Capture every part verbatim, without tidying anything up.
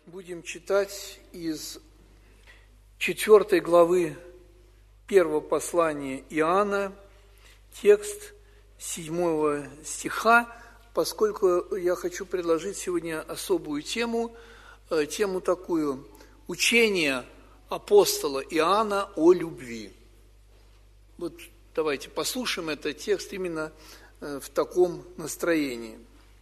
Будем читать из четвёртой главы первого послания Иоанна, текст седьмого стиха, поскольку я хочу предложить сегодня особую тему, тему такую – учение апостола Иоанна о любви. Вот давайте послушаем этот текст именно в таком настроении.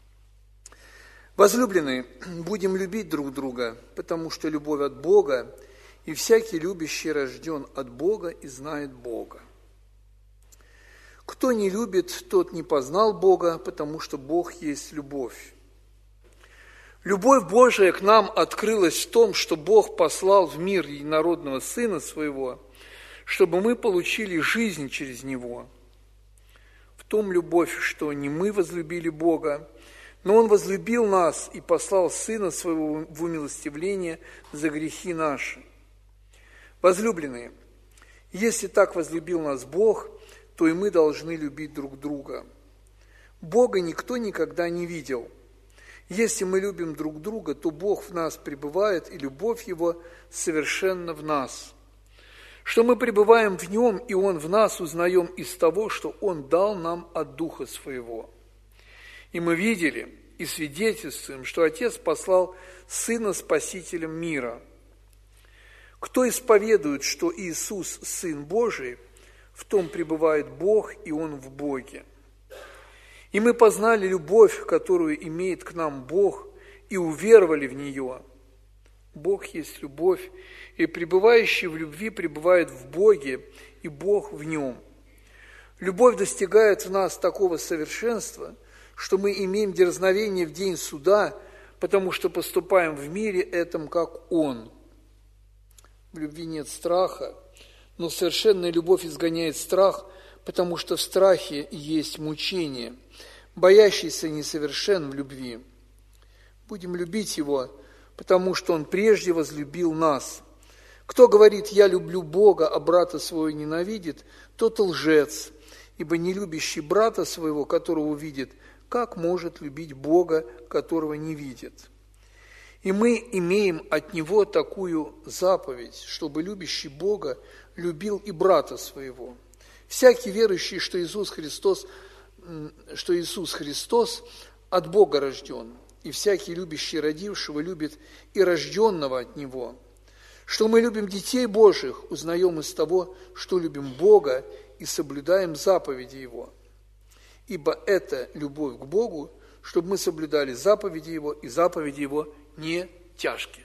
Возлюбленные, будем любить друг друга, потому что любовь от Бога, и всякий любящий рожден от Бога и знает Бога. Кто не любит, тот не познал Бога, потому что Бог есть любовь. Любовь Божия к нам открылась в том, что Бог послал в мир единородного Сына Своего, чтобы мы получили жизнь через Него. В том любовь, что не мы возлюбили Бога, но Он возлюбил нас и послал Сына Своего в умилостивление за грехи наши. Возлюбленные, если так возлюбил нас Бог, то и мы должны любить друг друга. Бога никто никогда не видел. Если мы любим друг друга, то Бог в нас пребывает, и любовь Его совершенна в нас. Что мы пребываем в Нем, и Он в нас, узнаем из того, что Он дал нам от Духа Своего. И мы видели и свидетельствуем, что Отец послал Сына Спасителем мира. Кто исповедует, что Иисус – Сын Божий, в том пребывает Бог, и Он в Боге. И мы познали любовь, которую имеет к нам Бог, и уверовали в нее. Бог есть любовь, и пребывающий в любви пребывает в Боге, и Бог в нем. Любовь достигает в нас такого совершенства, что мы имеем дерзновение в день суда, потому что поступаем в мире этом, как Он. В любви нет страха, но совершенная любовь изгоняет страх, потому что в страхе есть мучение. Боящийся несовершен в любви. Будем любить Его, потому что Он прежде возлюбил нас. Кто говорит «я люблю Бога, а брата своего ненавидит», тот лжец, ибо не любящий брата своего, которого увидит, как может любить Бога, которого не видит? И мы имеем от Него такую заповедь, чтобы любящий Бога любил и брата своего. Всякий верующий, что Иисус Христос, что Иисус Христос от Бога рожден, и всякий любящий родившего любит и рожденного от Него. Что мы любим детей Божьих, узнаем из того, что любим Бога и соблюдаем заповеди Его. Ибо это любовь к Богу, чтобы мы соблюдали заповеди Его, и заповеди Его не тяжкие.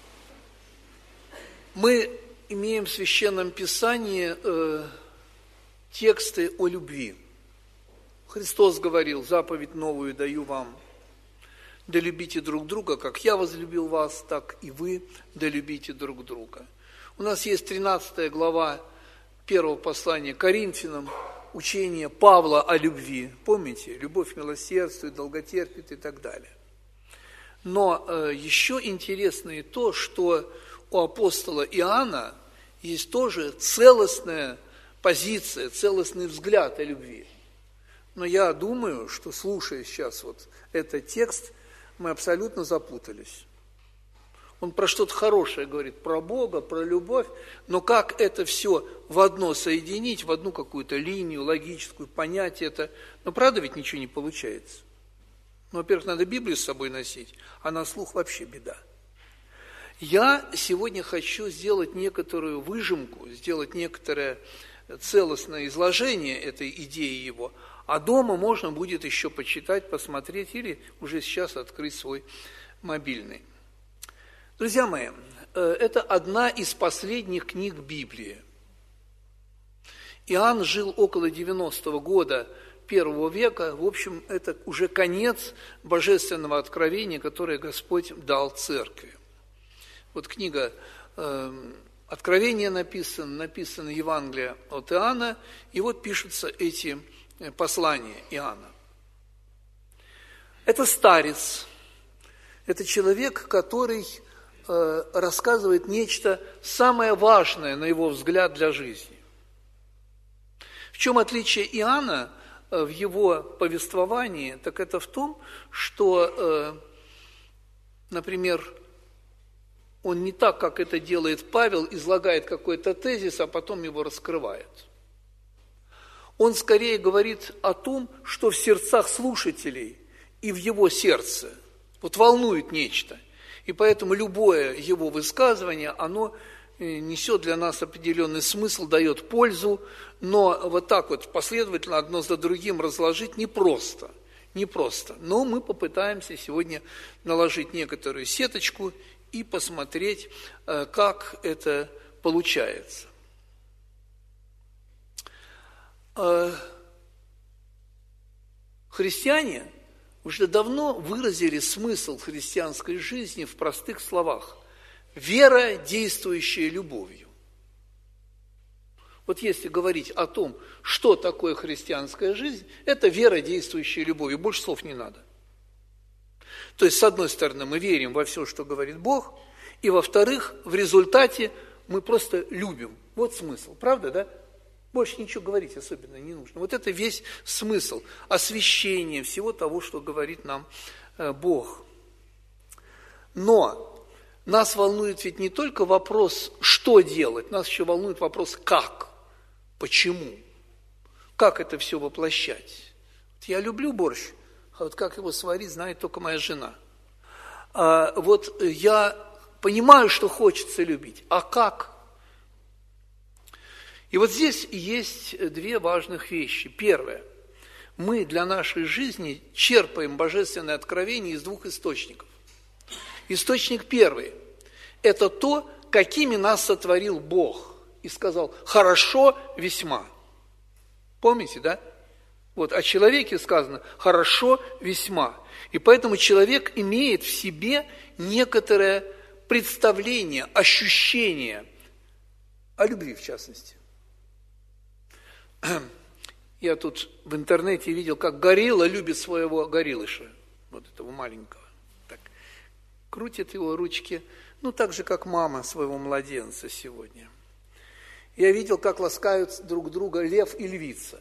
Мы имеем в Священном Писании э, тексты о любви. Христос говорил: «Заповедь новую даю вам, да любите друг друга, как я возлюбил вас, так и вы да любите друг друга». У нас есть тринадцатая глава первого послания к Коринфянам, учение Павла о любви. Помните? Любовь милосердствует, долготерпит и так далее. Но э, еще интересно и то, что у апостола Иоанна есть тоже целостная позиция, целостный взгляд о любви. Но я думаю, что, слушая сейчас вот этот текст, мы абсолютно запутались. Он про что-то хорошее говорит, про Бога, про любовь, но как это все в одно соединить, в одну какую-то линию логическую, понять это, ну, правда, ведь ничего не получается. Ну, во-первых, надо Библию с собой носить, а на слух вообще беда. Я сегодня хочу сделать некоторую выжимку, сделать некоторое целостное изложение этой идеи его, а дома можно будет еще почитать, посмотреть или уже сейчас открыть свой мобильный. Друзья мои, это одна из последних книг Библии. Иоанн жил около девяностого года первого века. В общем, это уже конец божественного откровения, которое Господь дал церкви. Вот книга э, Откровения написана, написано Евангелие от Иоанна, и вот пишутся эти послания Иоанна. Это старец, это человек, который э, рассказывает нечто самое важное, на его взгляд, для жизни. В чем отличие Иоанна в его повествовании, так это в том, что, например, Он не так, как это делает Павел, излагает какой-то тезис, а потом его раскрывает. Он скорее говорит о том, что в сердцах слушателей и в его сердце вот волнует нечто. И поэтому любое его высказывание, оно несет для нас определенный смысл, дает пользу, но вот так вот последовательно одно за другим разложить непросто. Непросто. Но мы попытаемся сегодня наложить некоторую сеточку и посмотреть, как это получается. Христиане уже давно выразили смысл христианской жизни в простых словах. Вера, действующая любовью. Вот если говорить о том, что такое христианская жизнь, это вера, действующая любовью. Больше слов не надо. То есть, с одной стороны, мы верим во все, что говорит Бог, и, во-вторых, в результате мы просто любим. Вот смысл, правда, да? Больше ничего говорить особенно не нужно. Вот это весь смысл освящения всего того, что говорит нам Бог. Но нас волнует ведь не только вопрос, что делать, нас еще волнует вопрос, как, почему, как это все воплощать. Вот я люблю борщ, а вот как его сварить, знает только моя жена. А вот я понимаю, что хочется любить, а как? И вот здесь есть две важных вещи. Первое. Мы для нашей жизни черпаем божественное откровение из двух источников. Источник первый – это то, какими нас сотворил Бог. И сказал, хорошо весьма. Помните, да? Вот о человеке сказано, хорошо весьма. И поэтому человек имеет в себе некоторое представление, ощущение о любви, в частности. Я тут в интернете видел, как горилла любит своего гориллыша, вот этого маленького. Так, крутит его ручки, ну так же, как мама своего младенца сегодня. Я видел, как ласкают друг друга лев и львица.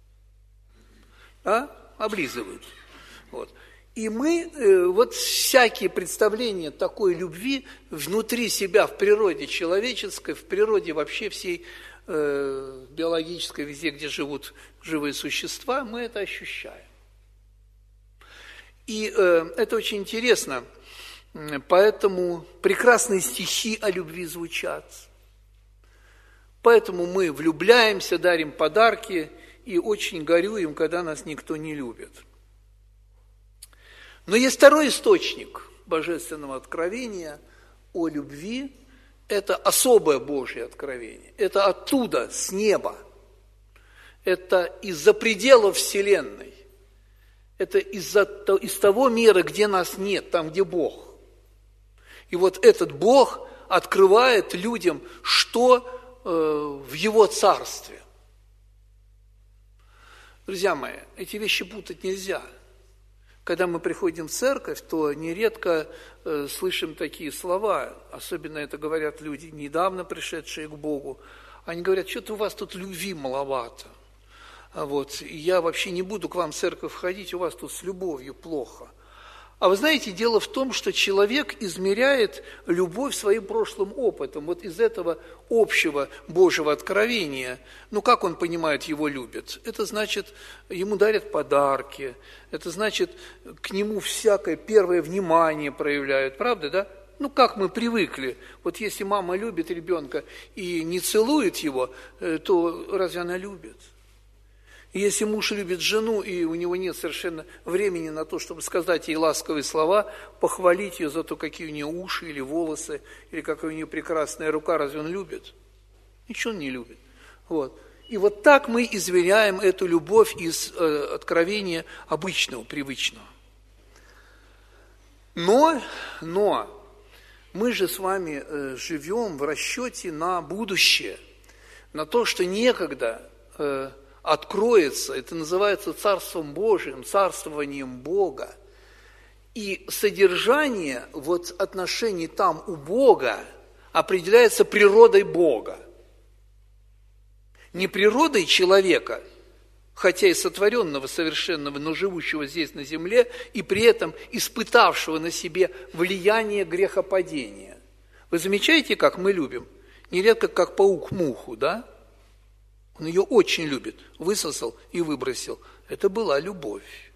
А? Облизывают. Вот. И мы, вот всякие представления такой любви внутри себя, в природе человеческой, в природе вообще всей э, биологической, везде, где живут живые существа, мы это ощущаем. И э, это очень интересно, поэтому прекрасные стихи о любви звучат. Поэтому мы влюбляемся, дарим подарки и очень горюем, когда нас никто не любит. Но есть второй источник божественного откровения о любви. Это особое Божье откровение. Это оттуда, с неба. Это из-за пределов Вселенной. Это из-за, из того мира, где нас нет, там, где Бог. И вот этот Бог открывает людям, что э, в Его Царстве. Друзья мои, эти вещи путать нельзя. Когда мы приходим в церковь, то нередко э, слышим такие слова, особенно это говорят люди, недавно пришедшие к Богу. Они говорят, что-то у вас тут любви маловато. А вот, и я вообще не буду к вам в церковь ходить, у вас тут с любовью плохо. А вы знаете, дело в том, что человек измеряет любовь своим прошлым опытом. Вот из этого общего Божьего откровения, ну как он понимает, его любят? Это значит, ему дарят подарки, это значит, к нему всякое первое внимание проявляют, правда, да? Ну как мы привыкли, вот если мама любит ребенка и не целует его, то разве она любит? Если муж любит жену, и у него нет совершенно времени на то, чтобы сказать ей ласковые слова, похвалить ее за то, какие у нее уши или волосы, или какая у нее прекрасная рука, разве он любит? Ничего он не любит. Вот. И вот так мы измеряем эту любовь из э, откровения обычного, привычного. Но, но мы же с вами э, живем в расчете на будущее, на то, что некогда э, откроется, это называется Царством Божиим, царствованием Бога. И содержание вот отношений там у Бога определяется природой Бога. Не природой человека, хотя и сотворенного, совершенного, но живущего здесь на земле, и при этом испытавшего на себе влияние грехопадения. Вы замечаете, как мы любим? Нередко как паук муху, да? Он ее очень любит. Высосал и выбросил. Это была любовь.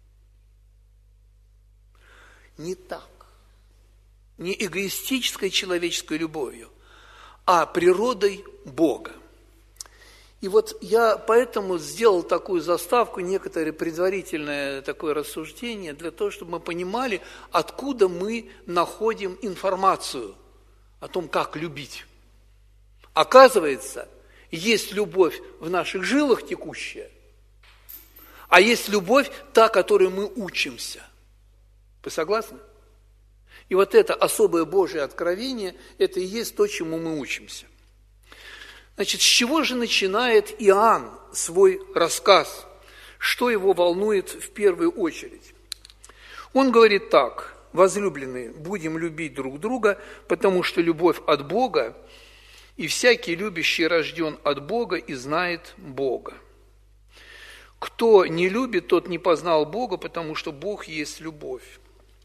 Не так. Не эгоистической человеческой любовью, а природой Бога. И вот я поэтому сделал такую заставку, некоторое предварительное такое рассуждение, для того, чтобы мы понимали, откуда мы находим информацию о том, как любить. Оказывается, есть любовь в наших жилах текущая, а есть любовь та, которой мы учимся. Вы согласны? И вот это особое Божие откровение, это и есть то, чему мы учимся. Значит, с чего же начинает Иоанн свой рассказ? Что его волнует в первую очередь? Он говорит так: возлюбленные, будем любить друг друга, потому что любовь от Бога, и всякий любящий рожден от Бога и знает Бога. Кто не любит, тот не познал Бога, потому что Бог есть любовь.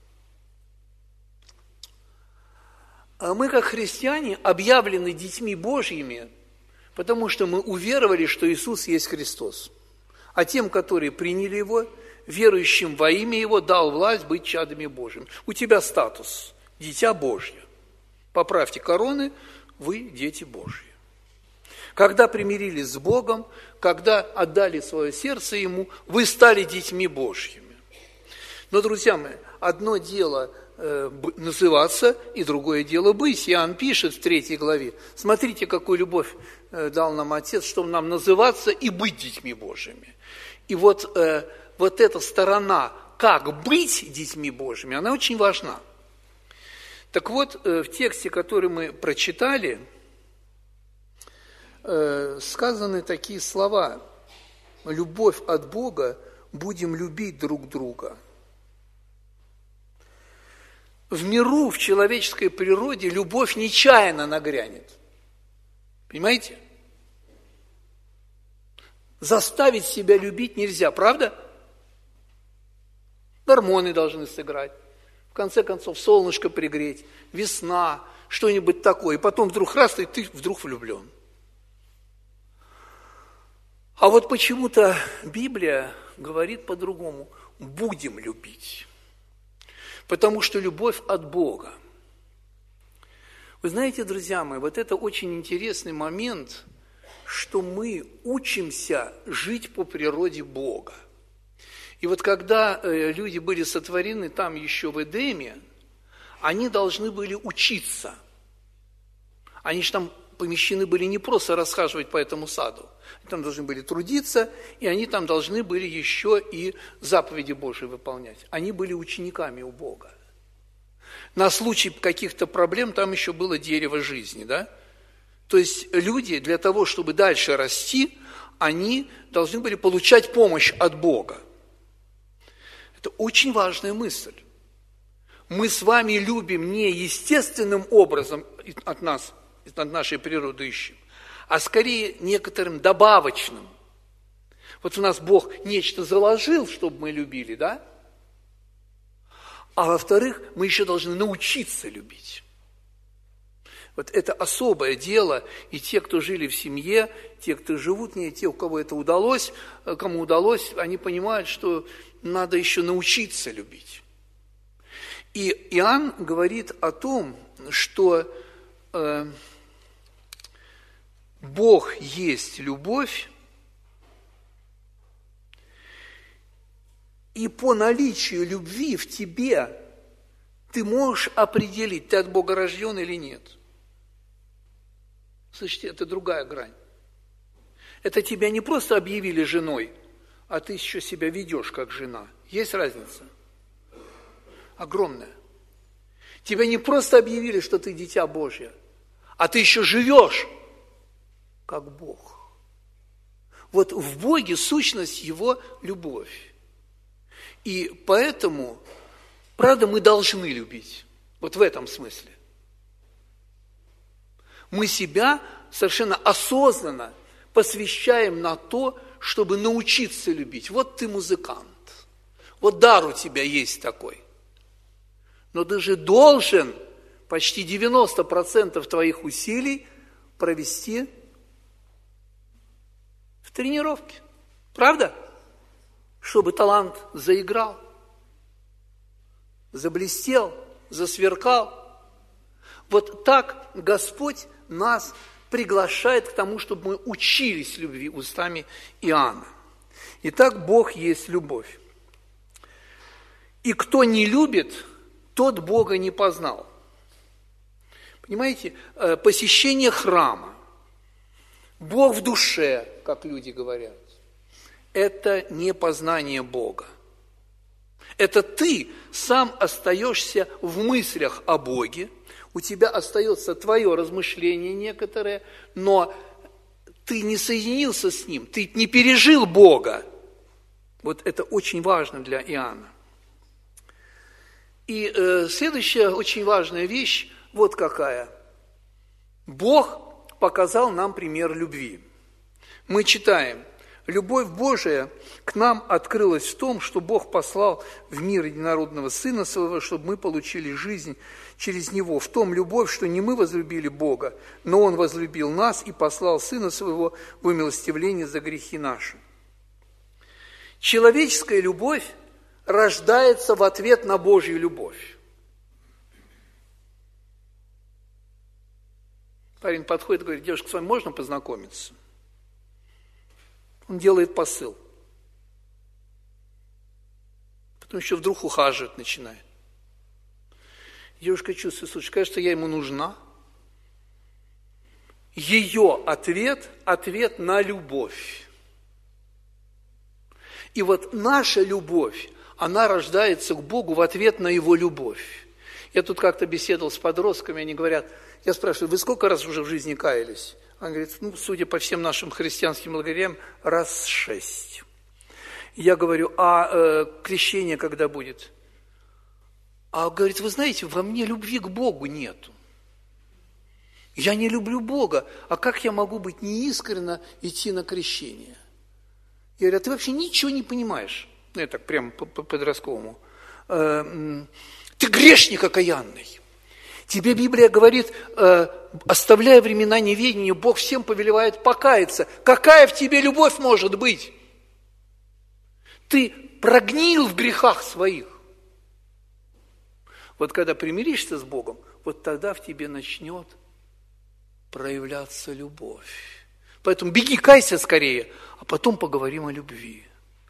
Мы, как христиане, объявлены детьми Божьими, потому что мы уверовали, что Иисус есть Христос. А тем, которые приняли Его, верующим во имя Его, дал власть быть чадами Божьими. У тебя статус – дитя Божье. Поправьте короны, вы дети Божьи. Когда примирились с Богом, когда отдали свое сердце Ему, вы стали детьми Божьими. Но, друзья мои, одно дело называться, и другое дело быть. Иоанн пишет в третьей главе: смотрите, какую любовь дал нам Отец, чтобы нам называться и быть детьми Божьими. И вот, вот эта сторона, как быть детьми Божьими, она очень важна. Так вот, в тексте, который мы прочитали, сказаны такие слова: любовь от Бога, будем любить друг друга. В миру, в человеческой природе любовь нечаянно нагрянет. Понимаете? Заставить себя любить нельзя, правда? Гормоны должны сыграть. В конце концов, солнышко пригреть, весна, что-нибудь такое. И потом вдруг раз, и ты вдруг влюблен. А вот почему-то Библия говорит по-другому: будем любить. Потому что любовь от Бога. Вы знаете, друзья мои, вот это очень интересный момент, что мы учимся жить по природе Бога. И вот когда люди были сотворены там еще в Эдеме, они должны были учиться. Они же там помещены были не просто расхаживать по этому саду. Там должны были трудиться, и они там должны были еще и заповеди Божьи выполнять. Они были учениками у Бога. На случай каких-то проблем там еще было дерево жизни, да? То есть люди для того, чтобы дальше расти, они должны были получать помощь от Бога. Это очень важная мысль. Мы с вами любим не естественным образом от нас, от нашей природы ищем, а скорее некоторым добавочным. Вот у нас Бог нечто заложил, чтобы мы любили, да? А во-вторых, мы еще должны научиться любить. Вот это особое дело, и те, кто жили в семье, те, кто живут в ней, те, у кого это удалось, кому удалось, они понимают, что надо еще научиться любить. И Иоанн говорит о том, что э, Бог есть любовь, и по наличию любви в тебе ты можешь определить, ты от Бога рожден или нет. Слышите, это другая грань. Это тебя не просто объявили женой, а ты еще себя ведешь как жена. Есть разница? Огромная. Тебя не просто объявили, что ты дитя Божье, а ты еще живешь как Бог. Вот в Боге сущность Его любовь. И поэтому, правда, мы должны любить. Вот в этом смысле. Мы себя совершенно осознанно посвящаем на то, чтобы научиться любить. Вот ты музыкант. Вот дар у тебя есть такой. Но ты же должен почти девяносто процентов твоих усилий провести в тренировке. Правда? Чтобы талант заиграл, заблестел, засверкал. Вот так Господь нас приглашает к тому, чтобы мы учились любви устами Иоанна. Итак, Бог есть любовь. И кто не любит, тот Бога не познал. Понимаете, посещение храма, Бог в душе, как люди говорят, это не познание Бога. Это ты сам остаешься в мыслях о Боге, у тебя остается твое размышление некоторое, но ты не соединился с Ним, ты не пережил Бога. Вот это очень важно для Иоанна. И э, следующая очень важная вещь, вот какая. Бог показал нам пример любви. Мы читаем: «Любовь Божия к нам открылась в том, что Бог послал в мир единородного Сына Своего, чтобы мы получили жизнь через Него. В том любовь, что не мы возлюбили Бога, но Он возлюбил нас и послал Сына Своего в умилостивление за грехи наши». Человеческая любовь рождается в ответ на Божью любовь. Парень подходит и говорит: девушка, с вами можно познакомиться? Он делает посыл. Потом еще вдруг ухаживать начинает. Девушка чувствует: слушай, кажется, я ему нужна. Ее ответ – ответ на любовь. И вот наша любовь, она рождается к Богу в ответ на Его любовь. Я тут как-то беседовал с подростками, они говорят, я спрашиваю: вы сколько раз уже в жизни каялись? Он говорит: ну, судя по всем нашим христианским лагерям, раз шесть. Я говорю: а э, крещение когда будет? А говорит: вы знаете, во мне любви к Богу нету. Я не люблю Бога, а как я могу быть неискренно идти на крещение? Я говорю: а ты вообще ничего не понимаешь. Ну, я так прямо по-подростковому. Э, ты грешник окаянный. Тебе Библия говорит, э, оставляя времена неведения, Бог всем повелевает покаяться. Какая в тебе любовь может быть? Ты прогнил в грехах своих. Вот когда примиришься с Богом, вот тогда в тебе начнет проявляться любовь. Поэтому беги, кайся скорее, а потом поговорим о любви.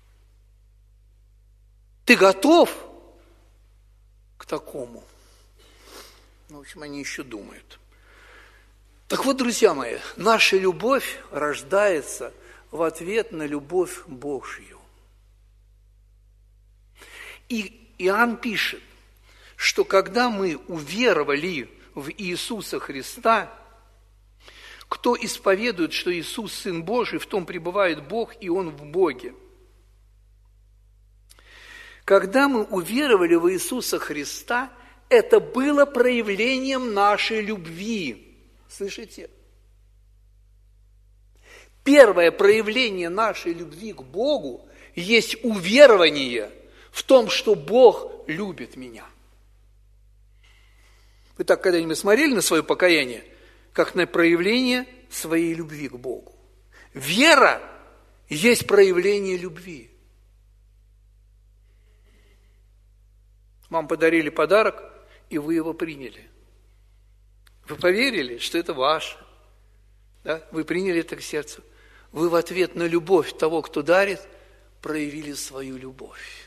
Ты готов к такому? В общем, они еще думают. Так вот, друзья мои, наша любовь рождается в ответ на любовь Божью. И Иоанн пишет, что когда мы уверовали в Иисуса Христа, кто исповедует, что Иисус Сын Божий, в том пребывает Бог, и Он в Боге. Когда мы уверовали в Иисуса Христа, это было проявлением нашей любви. Слышите? Первое проявление нашей любви к Богу есть уверование в том, что Бог любит меня. Вы так когда-нибудь смотрели на свое покаяние, как на проявление своей любви к Богу? Вера есть проявление любви. Вам подарили подарок, и вы его приняли. Вы поверили, что это ваше. Да? Вы приняли это к сердцу. Вы в ответ на любовь того, кто дарит, проявили свою любовь.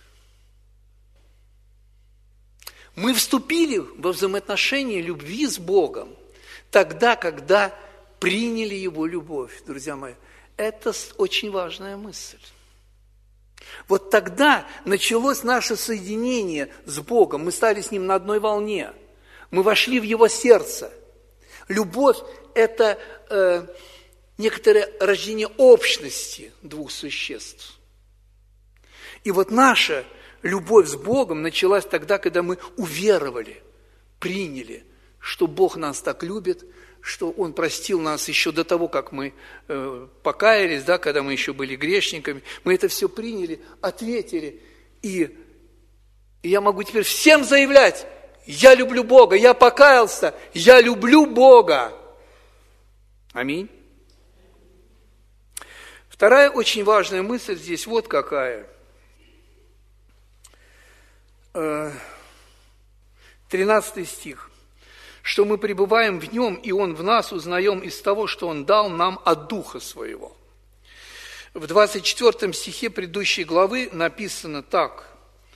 Мы вступили во взаимоотношения любви с Богом тогда, когда приняли Его любовь. Друзья мои, это очень важная мысль. Вот тогда началось наше соединение с Богом. Мы стали с Ним на одной волне. Мы вошли в Его сердце. Любовь – это э, некоторое рождение общности двух существ. И вот наша любовь с Богом началась тогда, когда мы уверовали, приняли, что Бог нас так любит, что Он простил нас еще до того, как мы э, покаялись, да, когда мы еще были грешниками. Мы это все приняли, ответили. И, и я могу теперь всем заявлять: я люблю Бога, я покаялся, я люблю Бога. Аминь. Вторая очень важная мысль здесь вот какая. тринадцатый стих. Что мы пребываем в Нем, и Он в нас, узнаем из того, что Он дал нам от Духа Своего. В двадцать четвёртом стихе предыдущей главы написано так,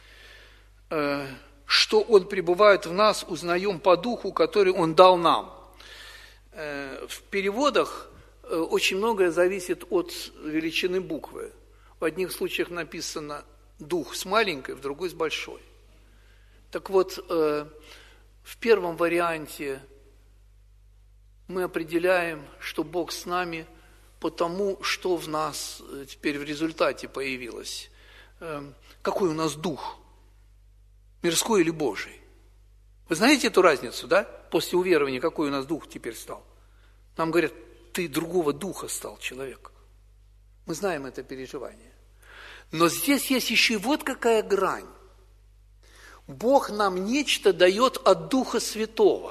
что Он пребывает в нас, узнаем по Духу, который Он дал нам. В переводах очень многое зависит от величины буквы. В одних случаях написано «дух» с маленькой, в другой с большой. Так вот, в первом варианте мы определяем, что Бог с нами по тому, что в нас теперь в результате появилось. Какой у нас дух? Мирской или Божий? Вы знаете эту разницу, да? После уверования, какой у нас дух теперь стал? Нам говорят, ты другого духа стал человек. Мы знаем это переживание. Но здесь есть еще и вот какая грань. Бог нам нечто дает от Духа Святого.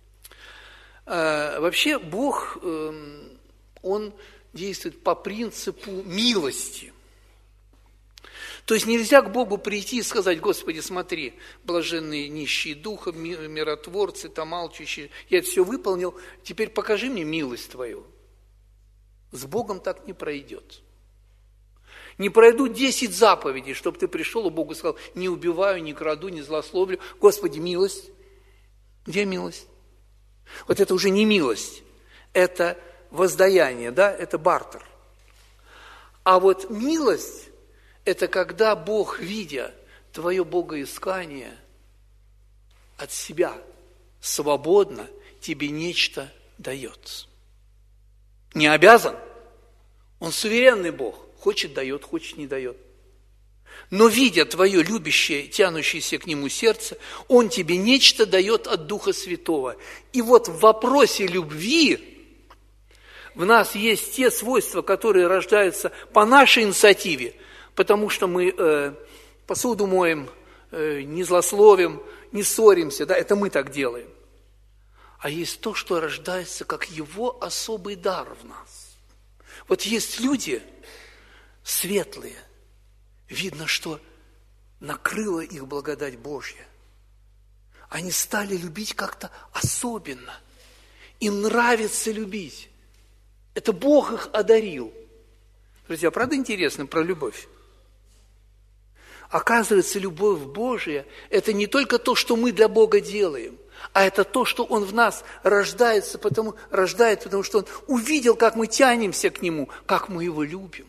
Вообще Бог, Он действует по принципу милости. То есть нельзя к Богу прийти и сказать, Господи, смотри, блаженные нищие духом, миротворцы, там алчущие, я это все выполнил, теперь покажи мне милость Твою. С Богом так не пройдет. Не пройдут десять заповедей, чтобы ты пришел и Богу сказал, не убиваю, не краду, не злословлю. Господи, милость. Где милость? Вот это уже не милость, это воздаяние, да, это бартер. А вот милость, это когда Бог, видя твое богоискание от себя, свободно тебе нечто дает. Не обязан. Он суверенный Бог. Хочет – дает, хочет – не дает. Но, видя твое любящее, тянущееся к Нему сердце, Он тебе нечто дает от Духа Святого. И вот в вопросе любви в нас есть те свойства, которые рождаются по нашей инициативе, потому что мы э, посуду моем, э, не злословим, не ссоримся, да, это мы так делаем. А есть то, что рождается как Его особый дар в нас. Вот есть люди светлые, видно, что накрыла их благодать Божья. Они стали любить как-то особенно. Им нравится любить. Это Бог их одарил. Друзья, правда интересно про любовь? Оказывается, любовь Божия – это не только то, что мы для Бога делаем, а это то, что Он в нас рождается, потому, рождает, потому что Он увидел, как мы тянемся к Нему, как мы Его любим.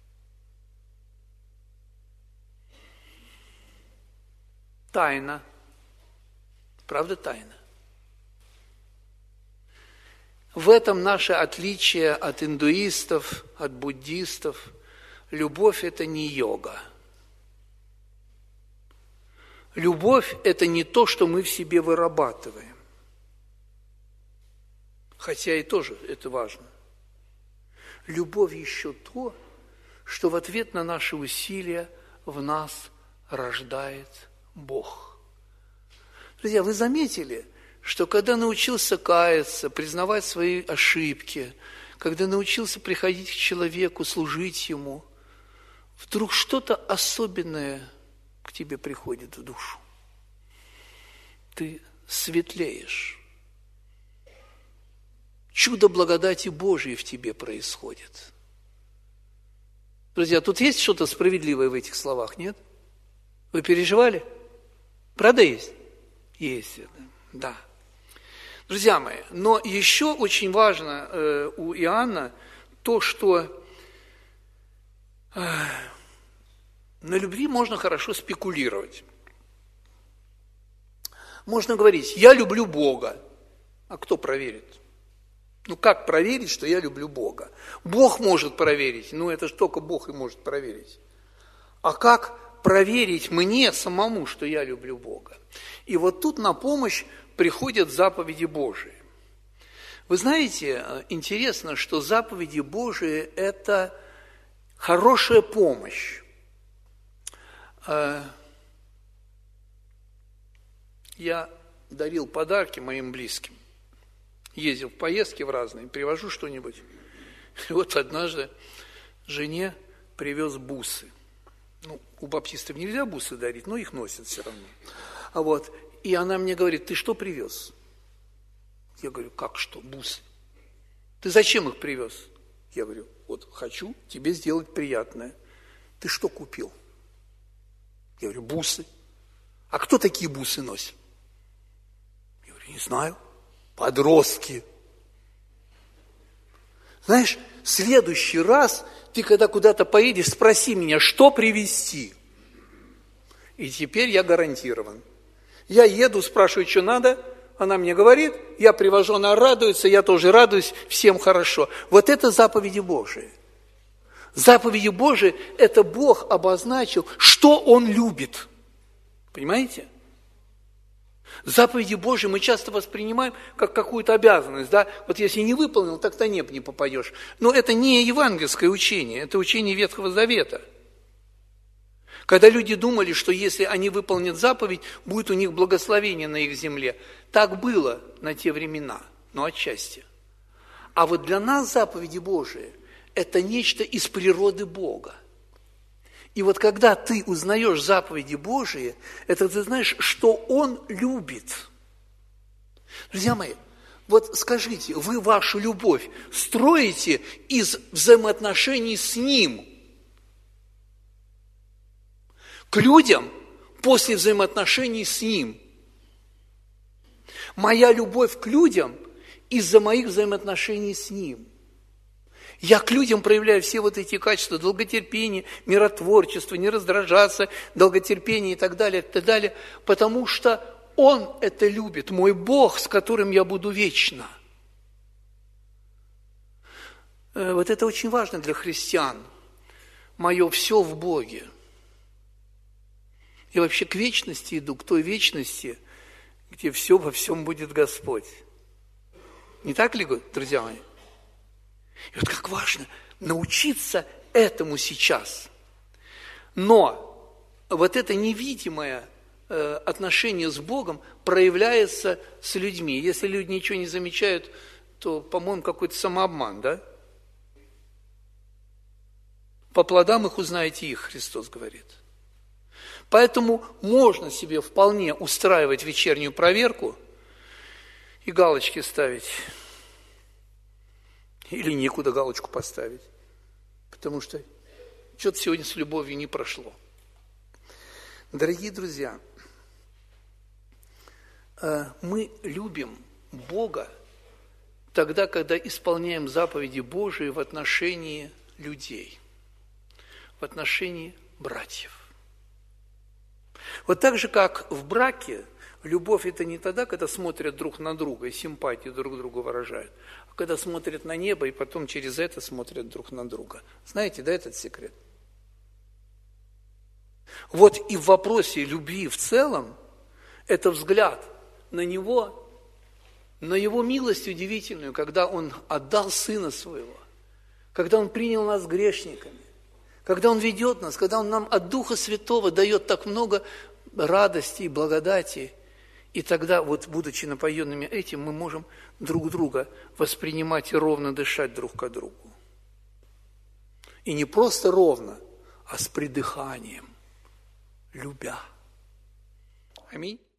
Тайна. Правда, тайна. В этом наше отличие от индуистов, от буддистов. Любовь – это не йога. Любовь – это не то, что мы в себе вырабатываем. Хотя и тоже это важно. Любовь еще то, что в ответ на наши усилия в нас рождает Бог. Друзья, вы заметили, что когда научился каяться, признавать свои ошибки, когда научился приходить к человеку, служить ему, вдруг что-то особенное к тебе приходит в душу. Ты светлеешь. Чудо благодати Божьей в тебе происходит. Друзья, тут есть что-то справедливое в этих словах, нет? Вы переживали? Правда есть? Есть, да. Друзья мои, но еще очень важно э, у Иоанна то, что э, на любви можно хорошо спекулировать. Можно говорить, я люблю Бога. А кто проверит? Ну как проверить, что я люблю Бога? Бог может проверить, но это же только Бог и может проверить. А как проверить мне самому, что я люблю Бога? И вот тут на помощь приходят заповеди Божии. Вы знаете, интересно, что заповеди Божии – это хорошая помощь. Я дарил подарки моим близким. Ездил в поездки в разные, привожу что-нибудь. И вот однажды жене привез бусы. Ну, у баптистов нельзя бусы дарить, но их носят все равно. А вот, и она мне говорит: ты что привез? Я говорю: как что, бусы? Ты зачем их привез? Я говорю: вот хочу тебе сделать приятное. Ты что купил? Я говорю: бусы. А кто такие бусы носит? Я говорю: не знаю. Подростки. Знаешь, в следующий раз ты, когда куда-то поедешь, спроси меня, что привезти. И теперь я гарантирован. Я еду, спрашиваю, что надо, она мне говорит, я привожу, она радуется, я тоже радуюсь, всем хорошо. Вот это заповеди Божии. Заповеди Божии – это Бог обозначил, что Он любит. Понимаете? Заповеди Божьи мы часто воспринимаем как какую-то обязанность, да? Вот если не выполнил, так на небо не попадешь. Но это не евангельское учение, это учение Ветхого Завета. Когда люди думали, что если они выполнят заповедь, будет у них благословение на их земле. Так было на те времена, но отчасти. А вот для нас заповеди Божии – это нечто из природы Бога. И вот когда ты узнаешь заповеди Божии, это ты знаешь, что Он любит. Друзья мои, вот скажите, вы вашу любовь строите из взаимоотношений с Ним к людям после взаимоотношений с Ним. Моя любовь к людям из-за моих взаимоотношений с Ним. Я к людям проявляю все вот эти качества: долготерпение, миротворчество, не раздражаться, долготерпение и так далее, и так далее, потому что Он это любит, мой Бог, с которым я буду вечно. Вот это очень важно для христиан. Мое все в Боге. Я вообще к вечности иду, к той вечности, где все во всем будет Господь. Не так ли, друзья мои? И вот как важно научиться этому сейчас. Но вот это невидимое э, отношение с Богом проявляется с людьми. Если люди ничего не замечают, то, по-моему, какой-то самообман, да? По плодам их узнаете их, Христос говорит. Поэтому можно себе вполне устраивать вечернюю проверку и галочки ставить. Или некуда галочку поставить, потому что что-то сегодня с любовью не прошло. Дорогие друзья, мы любим Бога тогда, когда исполняем заповеди Божии в отношении людей, в отношении братьев. Вот так же, как в браке, любовь – это не тогда, когда смотрят друг на друга и симпатию друг другу выражают, а когда смотрят на небо и потом через это смотрят друг на друга. Знаете, да, этот секрет? Вот и в вопросе любви в целом это взгляд на Него, на Его милость удивительную, когда Он отдал Сына Своего, когда Он принял нас грешниками, когда Он ведет нас, когда Он нам от Духа Святого дает так много радости и благодати. И тогда, вот будучи напоенными этим, мы можем друг друга воспринимать и ровно дышать друг к другу. И не просто ровно, а с придыханием, любя. Аминь.